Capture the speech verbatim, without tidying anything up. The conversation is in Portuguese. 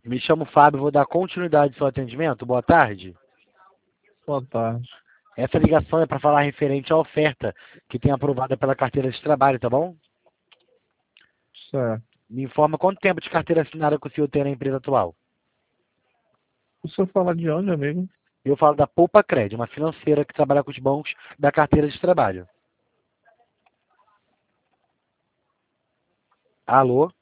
Me chamo Fábio, vou dar continuidade ao seu atendimento. Boa tarde. Boa tarde. Essa ligação é para falar referente à oferta que tem aprovada pela carteira de trabalho, tá bom? Certo. Me informa quanto tempo de carteira assinada que o senhor tem na empresa atual. O senhor fala de onde, amigo? Eu falo da Poupa Cred, uma financeira que trabalha com os bancos da carteira de trabalho. Alô?